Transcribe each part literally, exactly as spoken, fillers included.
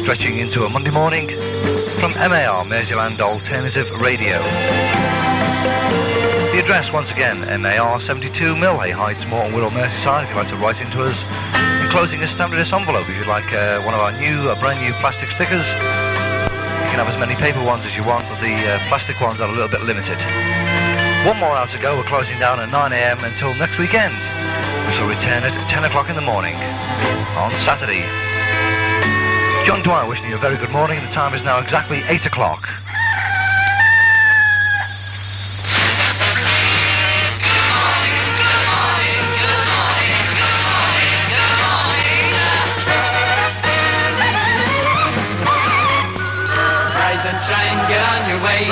stretching into a Monday morning from M A R, Merseyland Alternative Radio. The address, once again, M A R seventy-two Millhay Heights, Morton Wirral, Merseyside, if you'd like to write into us, enclosing a standardist envelope if you'd like uh, one of our new, uh, brand new plastic stickers. You can have as many paper ones as you want, but the uh, plastic ones are a little bit limited. One more hour to go. We're closing down at nine a m until next weekend. We shall return at ten o'clock in the morning on Saturday. John Dwyer wishing you a very good morning. The time is now exactly eight o'clock. Rise and shine, get on your way.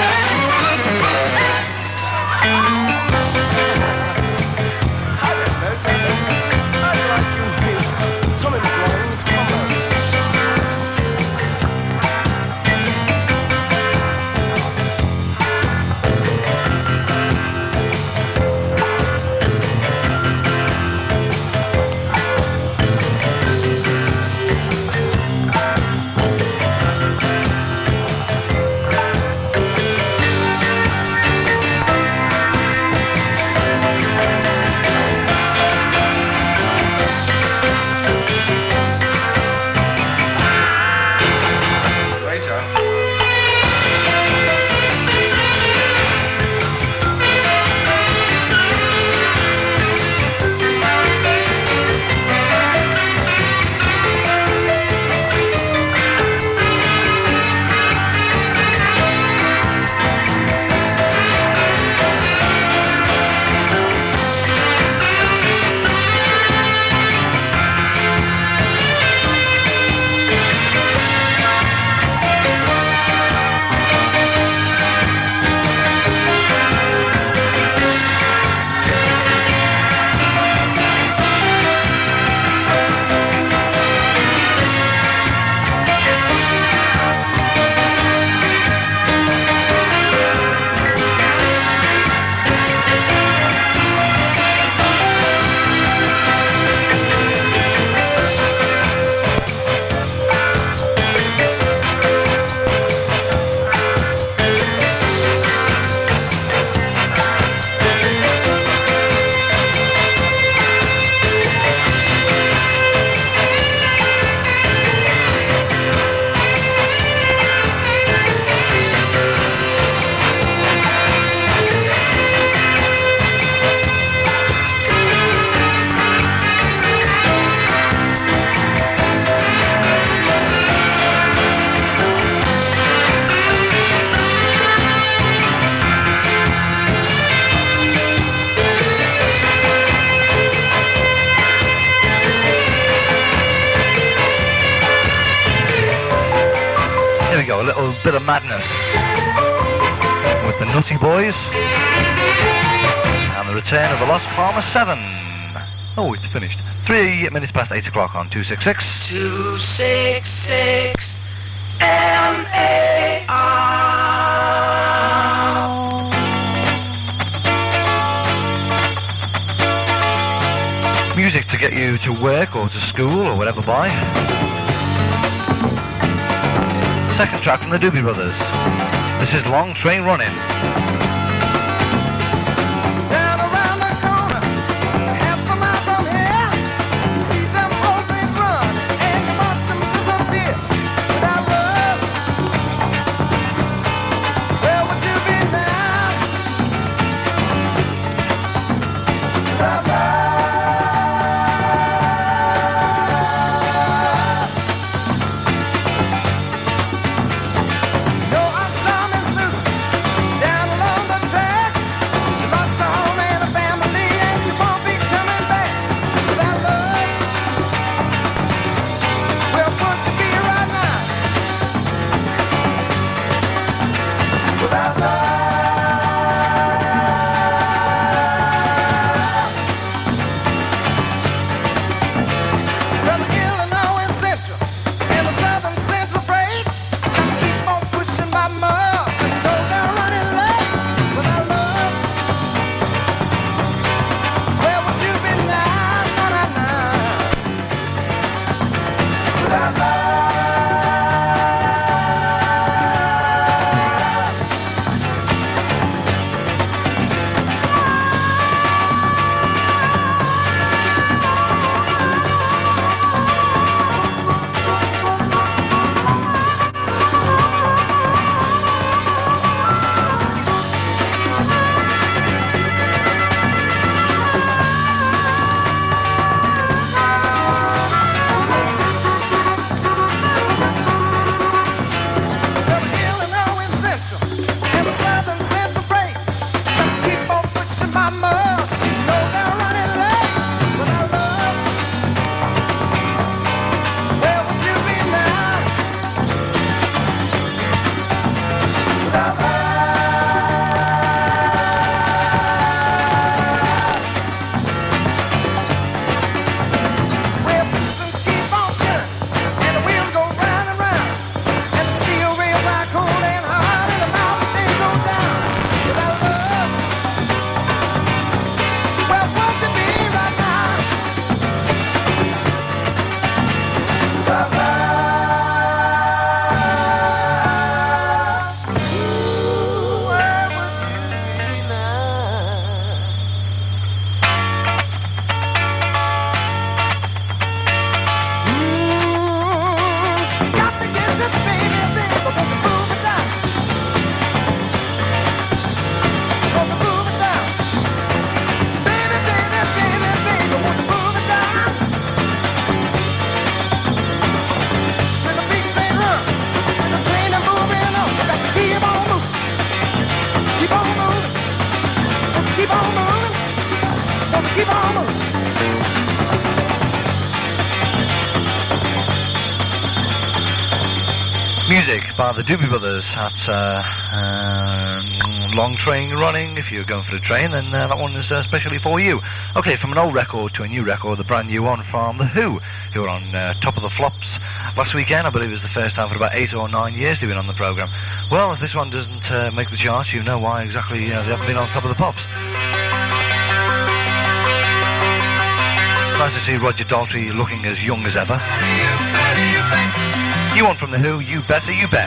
Bit of madness with the Nutty Boys and the return of the Lost Farmer seven. Oh, it's finished. Three minutes past eight o'clock on two sixty-six. two sixty-six M A R. Music to get you to work or to school or whatever by. Second track from the Doobie Brothers. This is Long Train Running. Down along Music by the Doobie Brothers. That's uh, uh, Long Train Running. If you're going for the train, then uh, that one is uh, especially for you. Okay, from an old record to a new record, the brand new one from The Who, who were on uh, top of the flops last weekend. I believe it was the first time for about eight or nine years they've been on the programme. Well, if this one doesn't uh, make the charts, you know why exactly uh, they haven't been on top of the pops. Nice to see Roger Daltrey looking as young as ever. You want from The Who, You Better You Bet.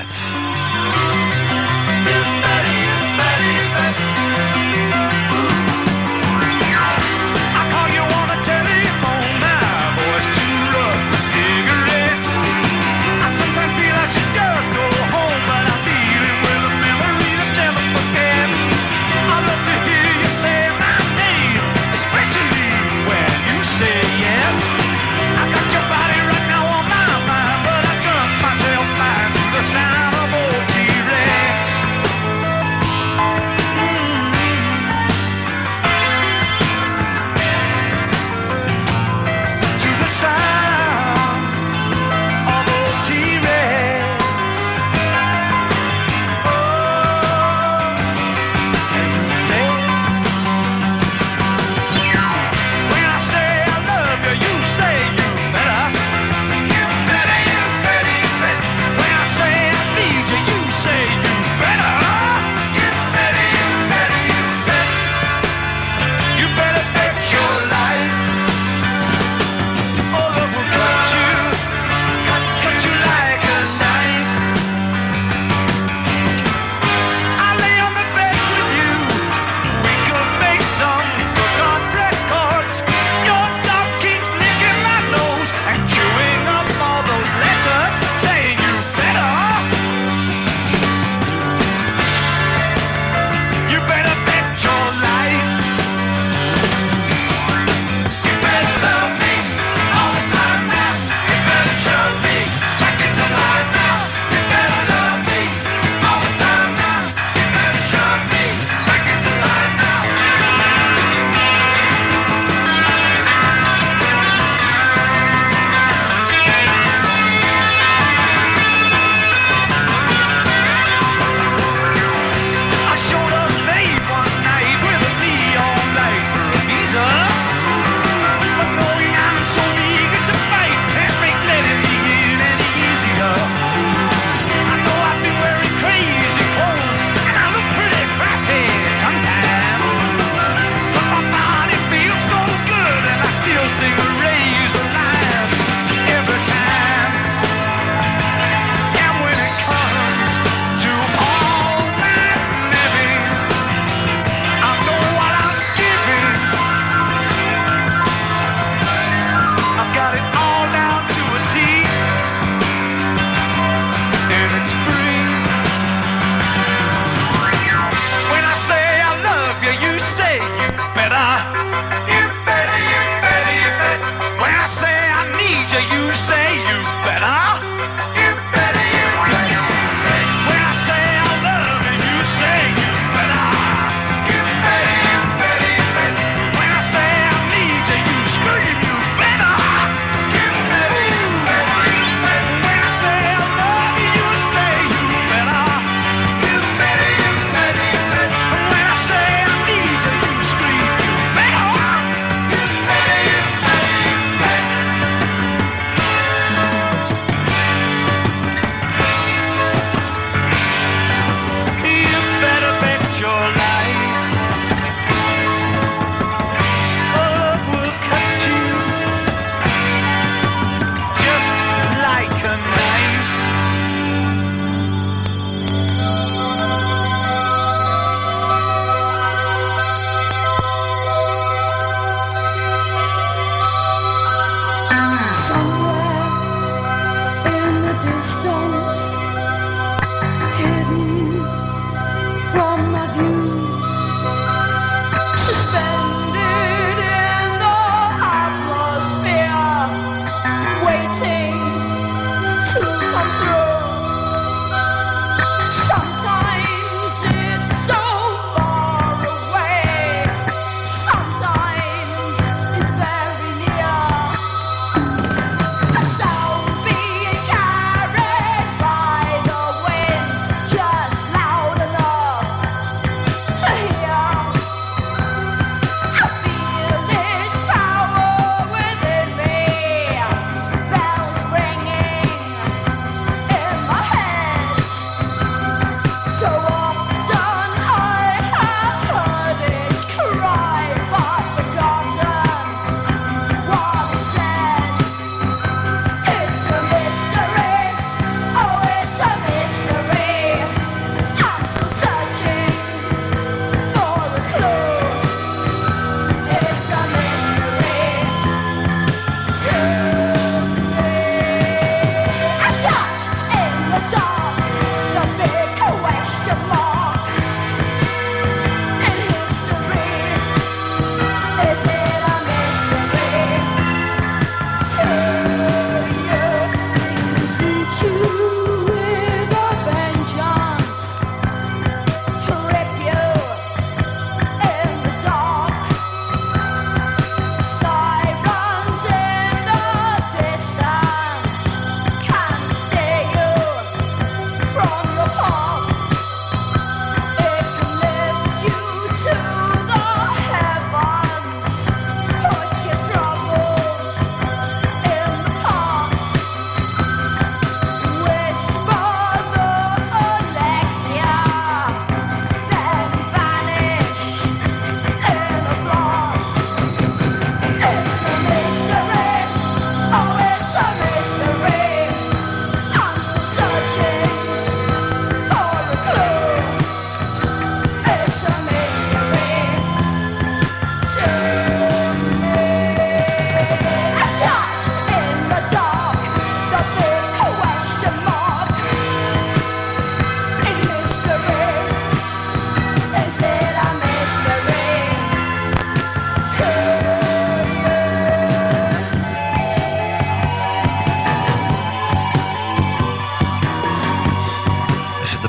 Carried by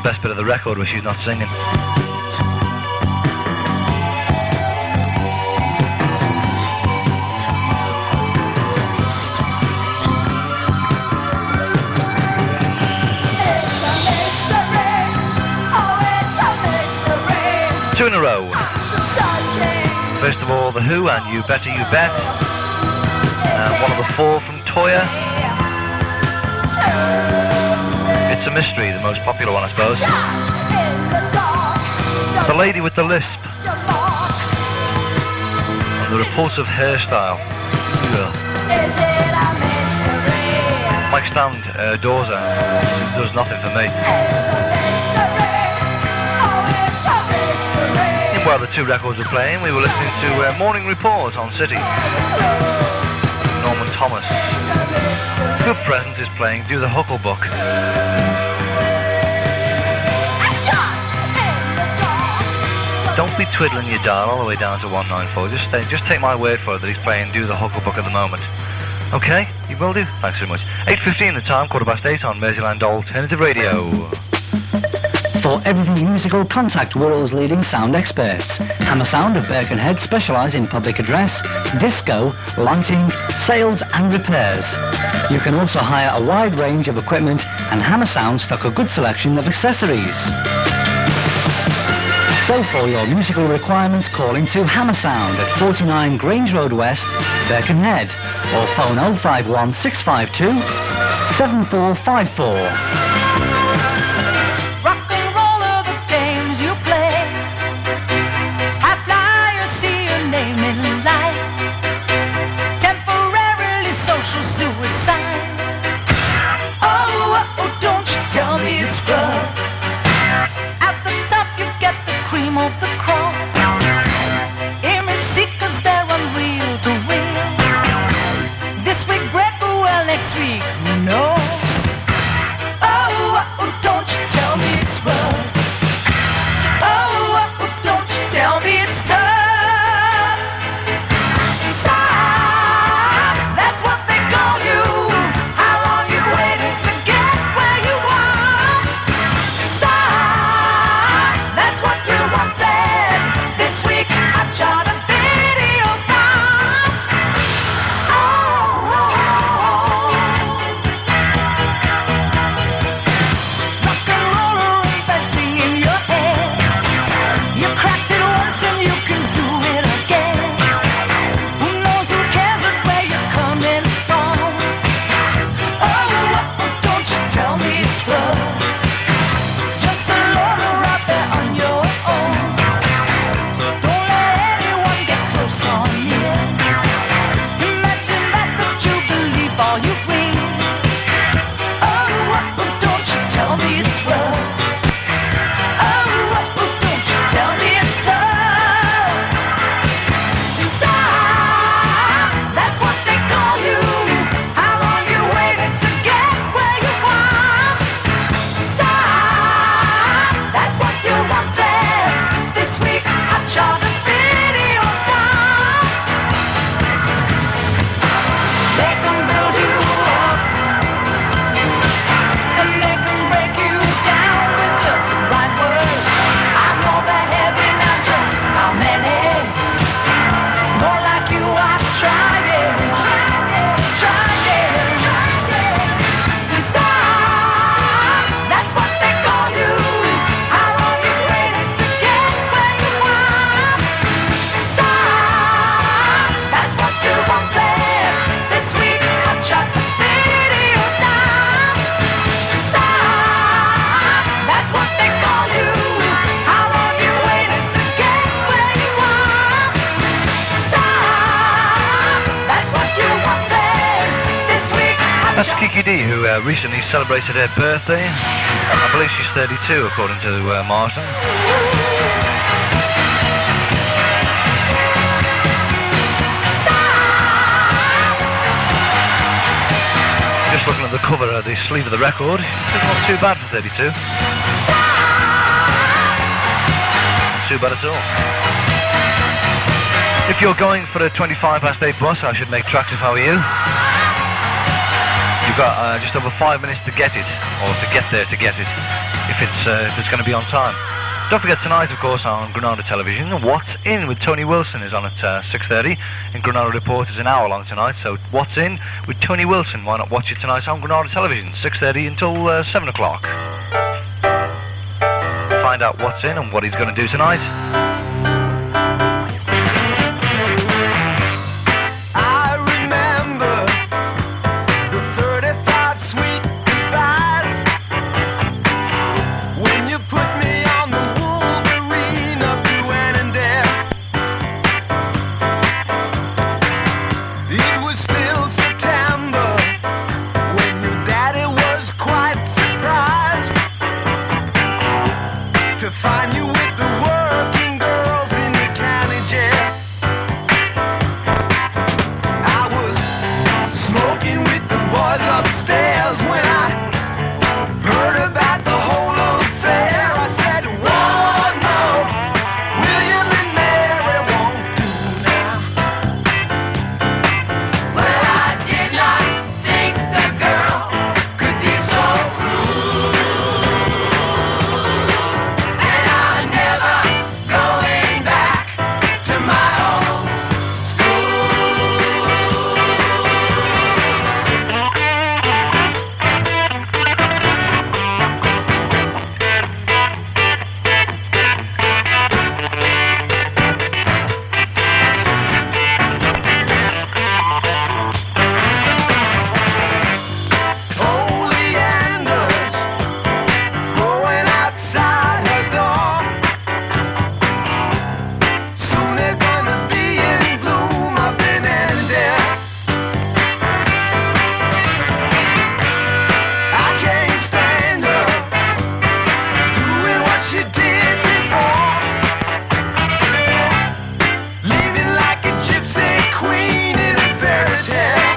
best bit of the record where she's not singing. Two in a row. First of all, The Who and You Better You Bet. And one of the four from Toyah. It's a Mystery, the most popular one, I suppose. The Lady with the Lisp. And the repulsive hairstyle. Ugh. Mike Stand uh, adores her. She does nothing for me. While the two records were playing, we were listening to uh, Morning Report on City. Norman Thomas. Good Presence is playing Do the Hucklebuck. Don't be twiddling your dial all the way down to one nine four. Just stay, just take my word for it that he's playing Do the Hucklebuck at the moment. Okay, you will do. Thanks very much. eight fifteen the time, quarter past eight on Merseyland Alternative Radio. For everything musical, contact Wirral's leading sound experts. Hammer Sound of Birkenhead specialise in public address, disco, lighting, sales and repairs. You can also hire a wide range of equipment, and Hammer Sound stock a good selection of accessories. So for your musical requirements, call into Hammer Sound at forty-nine Grange Road West, Birkenhead, or phone oh five one six five two seven four five four. Of the crowd, image seekers, they're unreal to real. This week break, well, next week, who knows? Oh, oh, don't you tell me it's rough. Oh, oh, don't you tell me it's tough. Stop, that's what they call you. How long you waited to get where you are? Stop, that's what you wanted. This week I shot a video star. Oh, oh, oh. Rock and roll inventing in your head. You cracked it once and you can do it again. Who knows, who cares where you're coming from? Oh, oh, don't you tell me it's rough. Just a loner out there on your own. Don't let anyone get close on you. Imagine that, that you believe all you read. Oh, oh, don't you tell me it's rough. Oh, oh, don't you tell me it's tough. Stop, that's what they call you. How long you waited to get where you are? Stop, that's what you wanted. This week I shot a video star. They can build you up, and they can break you down with just the right words. I know they're heavy, not just how many. More like you, I've tried it, tried it. Stop, that's what they call you. How long you waited to get where you are? Stop, that's what you wanted. This week I shot the video star. Stop, that's what they call you. How long you waited to get where you are? Stop, that's what you wanted. This week I That's shot. Kiki D, who uh, recently celebrated her birthday. I believe she's thirty-two, according to uh, Martin. Just looking at the cover of the sleeve of the record, it's not too bad for thirty-two. Not too bad at all. If you're going for a twenty-five past eight bus, I should make tracks if I were you. You've got uh, just over five minutes to get it, or to get there to get it, if it's uh, if it's going to be on time. Don't forget tonight, of course, on Granada Television, What's In with Tony Wilson is on at uh, six thirty, and Granada Report is an hour long tonight, so What's In with Tony Wilson. Why not watch it tonight on Granada Television, six thirty until uh, seven o'clock. Find out what's in and what he's going to do tonight. Find you with the working girls in the county jail. I was smoking with the boys upstairs when I heard about the whole affair. I said, "Whoa, no, William and Mary won't do now." Well, I did not think the girl could be so rude. Going back to my old oleanders growing outside her door. Soon they're gonna be in bloom up in Annandale. I can't stand her doing what she did before, living like a gypsy queen in a fairy tale.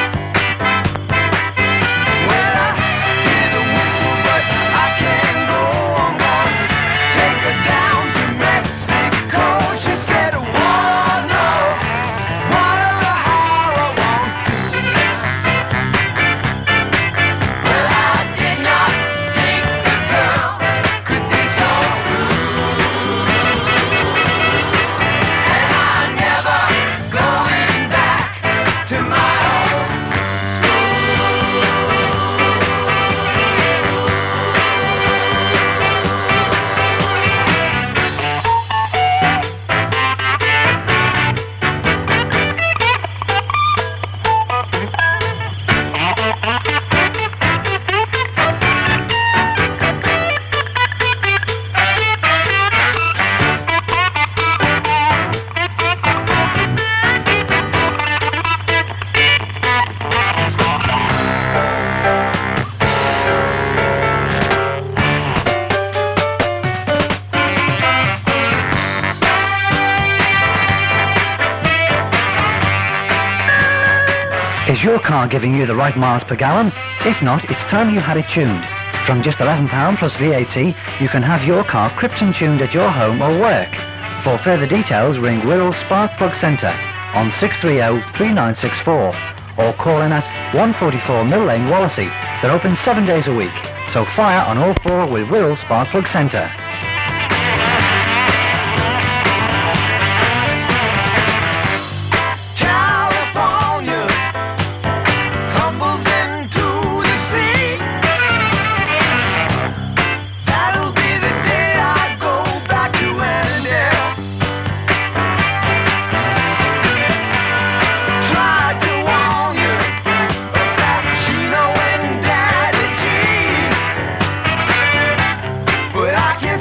Well, I hear the whistle, but I can't go. I'm gonna take her down to Mexico. She said, "Whoa, no, Guadalajara won't do now." Well, I did not think the girl could be so rude, and I'm never going back to my old Is your car giving you the right miles per gallon? If not, it's time you had it tuned. From just eleven pounds plus V A T, you can have your car Krypton tuned at your home or work. For further details, ring Wirral Spark Plug Centre on six three zero, three nine six four or call in at one forty-four Mill Lane, Wallasey. They're open seven days a week, so fire on all four with Wirral Spark Plug Centre. California tumbles into the sea. That'll be the day I go back to Annandale. Tried to warn you about Chino and Daddy G, but I can't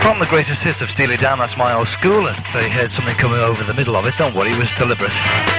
From the greatest hits of Steely Dan, that's My Old School. If they heard something coming over the middle of it, don't worry, it was deliberate.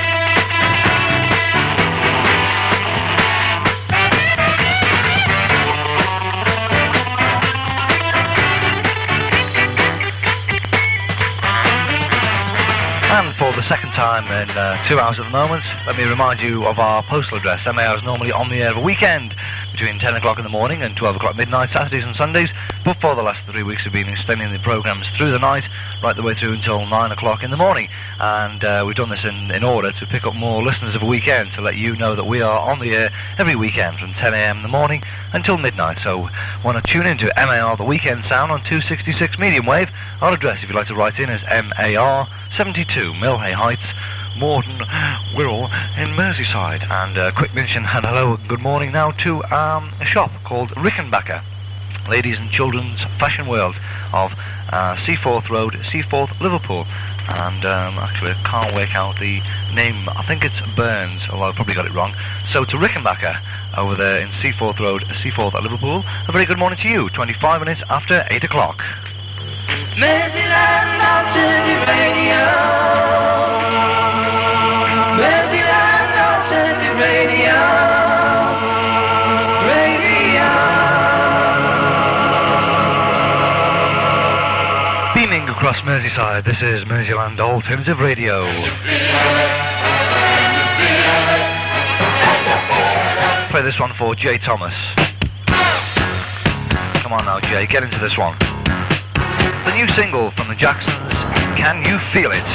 And for the second time in uh, two hours at the moment, let me remind you of our postal address. M A R is normally on the air every weekend between ten o'clock in the morning and twelve o'clock midnight, Saturdays and Sundays, but for the last three weeks we've been extending the programmes through the night, right the way through until nine o'clock in the morning. And uh, we've done this in, in order to pick up more listeners of a weekend, to let you know that we are on the air every weekend from ten a m in the morning until midnight. So want to tune in to M A R, the Weekend Sound, on two sixty-six medium wave. Our address, if you'd like to write in, is M A R seventy-two Millhay Heights, Morton, Wirral in Merseyside. And a uh, quick mention and hello and good morning now to um, a shop called Rickenbacker, ladies and children's fashion world of uh, Seaforth Road, Seaforth, Liverpool. And um, actually I can't work out the name, I think it's Burns, although I probably got it wrong. So to Rickenbacker over there in Seaforth Road, Seaforth, Liverpool, a very good morning to you, twenty-five minutes after eight o'clock. Mercyland Alternative Radio. Mercyland Alternative Radio. Radio. Beaming across Merseyside, this is Merseyland Alternative Radio. Play this one for Jay Thomas. Come on now, Jay, get into this one. The new single from the Jacksons, Can You Feel It?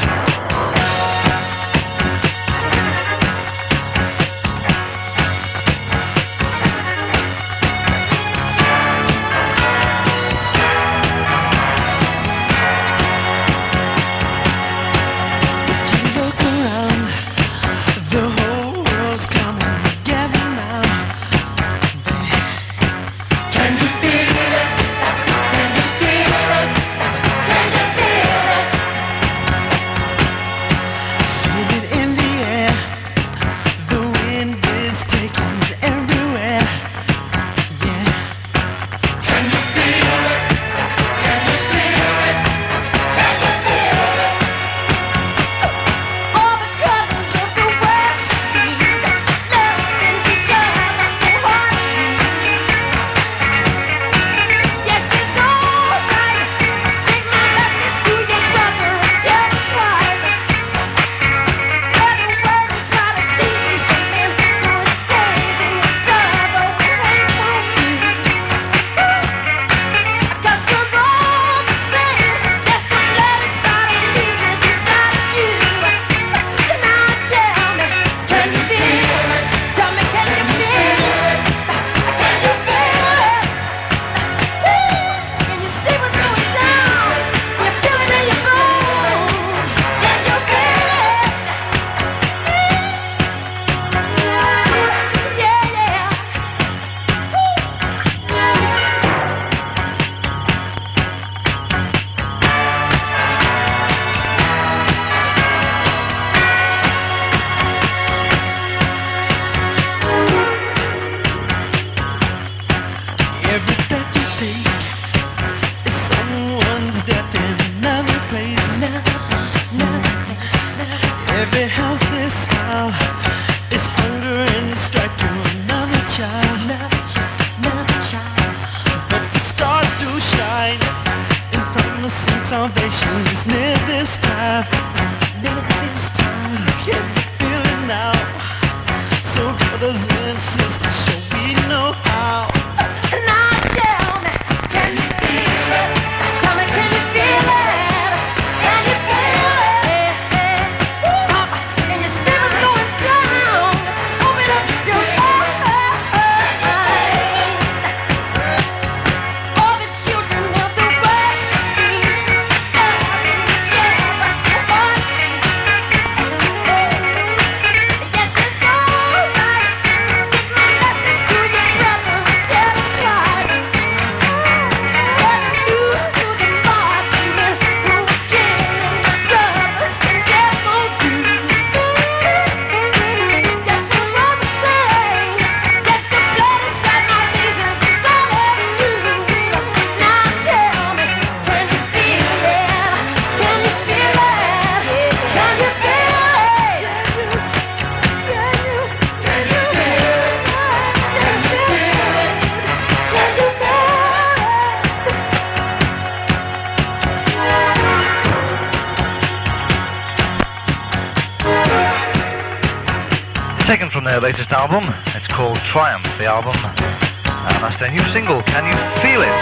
from their latest album. It's called Triumph, the album. And that's their new single, Can You Feel It?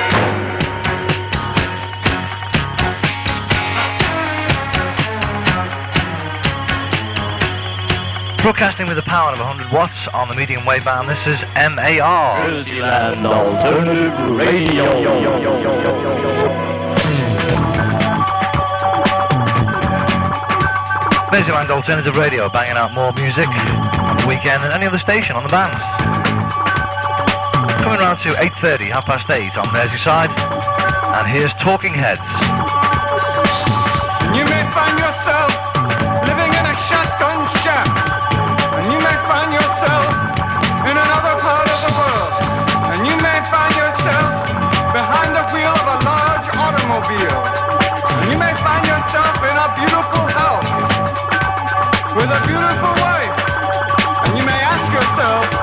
Broadcasting with the power of one hundred watts on the medium wave band, this is M A R. Jerseyland Alternative Radio. Merseyland Alternative Radio, banging out more music on the weekend than any other station on the bands. Coming round to eight thirty, half past eight on Merseyside, and here's Talking Heads. You may find yourself living in a shotgun shack, and you may find yourself in another part of the world, and you may find yourself behind the wheel of a large automobile, and you may find yourself in a beautiful house with a beautiful wife, and you may ask yourself,